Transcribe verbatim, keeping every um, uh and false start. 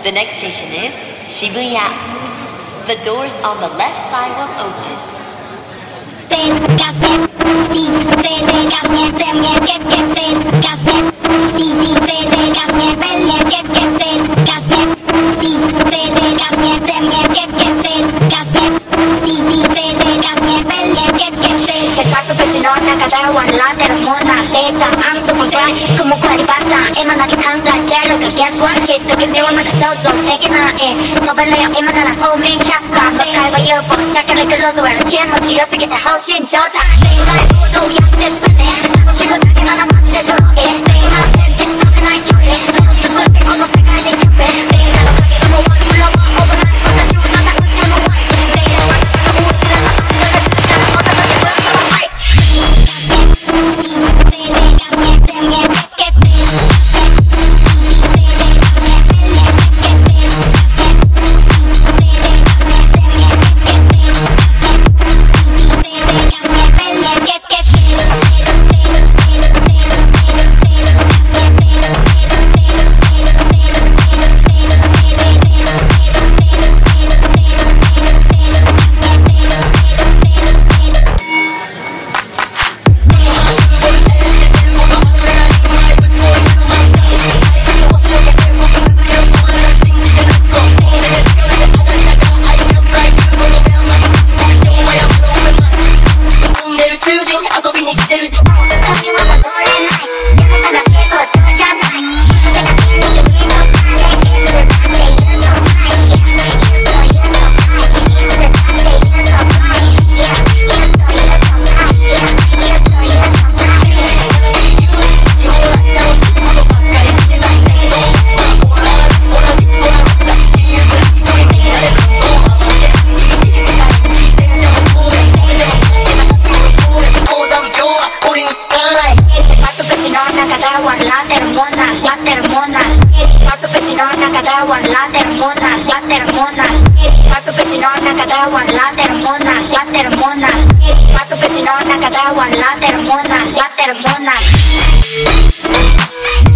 The next station is Shibuya. The doors on the left side will open. I'm super bright, como cual basta. Emana di kanga, jalo ka guess what? Chit ka kimewa makasozo, take it na eh. Nobalayo emana na homing capcom. Bakai wa yo po, chaka like a lozo. Where again, mo chiyo to get the house stream jota. Daylight, no yak this bane. Nako shigo take it mana machi de choro eh. Daylight, senchits talking like yore. Leon to put it on the sekai de chupe. Daylight, kage como one flow overnight. From the shoot, not that much on the white. Daylight, what the fuck, who is that? I'm gonna take that out of the shit, what's on the white? Later, mona, later, mona.